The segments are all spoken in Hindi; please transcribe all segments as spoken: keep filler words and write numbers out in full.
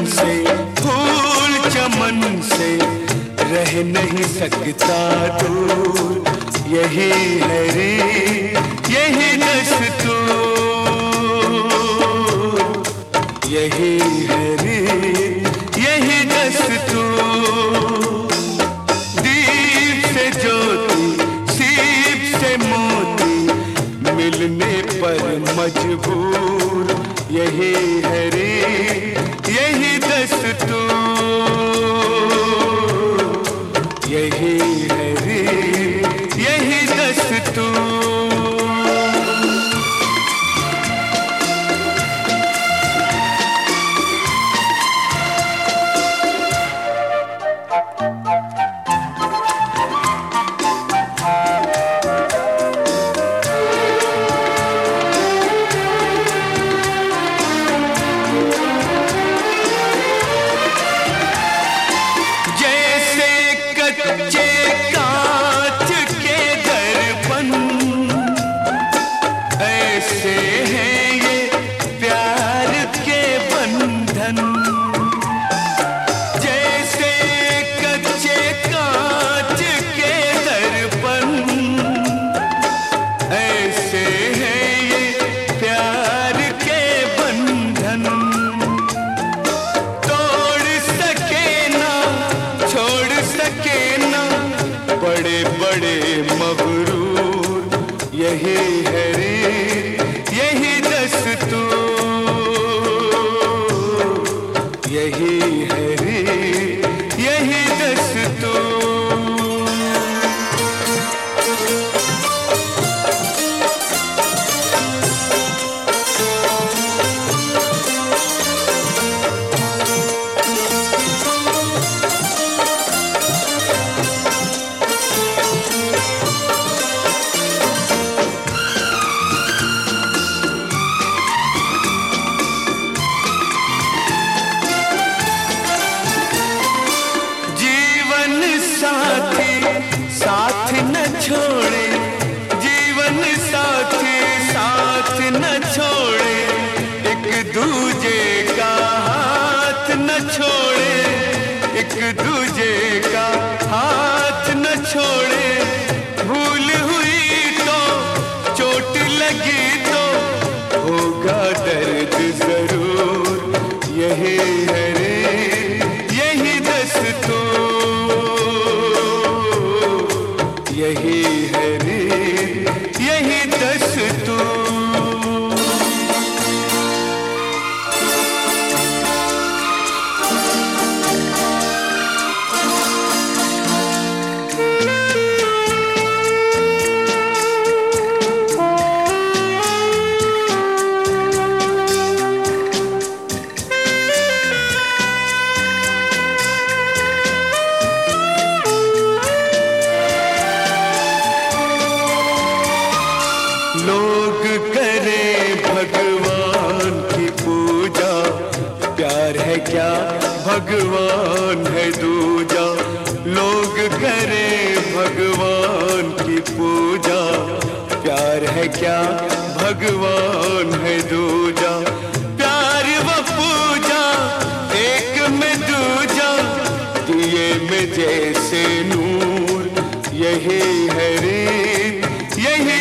से फूल चमन से रह नहीं सकता दूर, यही है रे यही दस्तूर, यही है रे यही दस्तूर। दीप से ज्योति सीप से मोती मिलने पर मजबूर, यही है रे यही दस्तूर, यही है रे यही दस्तूर। कच्चे कांच के दर्पण ऐसे हैं ये प्यार के बंधन, जैसे कच्चे कांच के दर्पण ऐसे हैं ये प्यार के बंधन। तोड़ सके ना छोड़ सके बड़े बड़े मगरूर, यही है रे यही दस्तूर, यही है रे यही दस्तूर। साथ न छोड़े जीवन साथी साथ न छोड़े, एक दूजे का हाथ न छोड़े, एक दूजे का हाथ न छोड़े। भूल हुई तो चोट लगी तो होगा दर्द जरूर, यही है रे यही दस्तूर, यही है रे यही दस्तूर। लोग करें भगवान की पूजा, प्यार है क्या भगवान है दूजा। लोग करें भगवान की पूजा, प्यार है क्या भगवान है दूजा। प्यार व पूजा एक में दूजा, दिए में जैसे नूर, यही है रे यही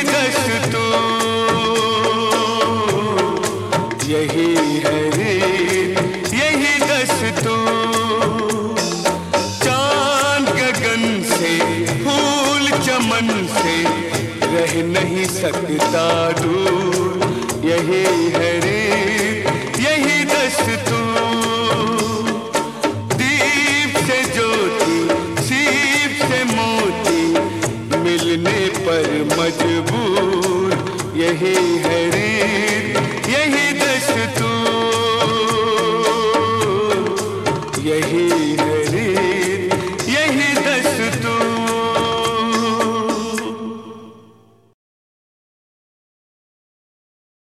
दस्तूर, यही है रे यही दस्तूर। चांद गगन से फूल चमन से रह नहीं सकता दूर, यही है रे यही दस्तूर। दीप से ज्योति सीप से मोती मिलने पर मजबूर, यही है रे यही दस्तूर, यही है रे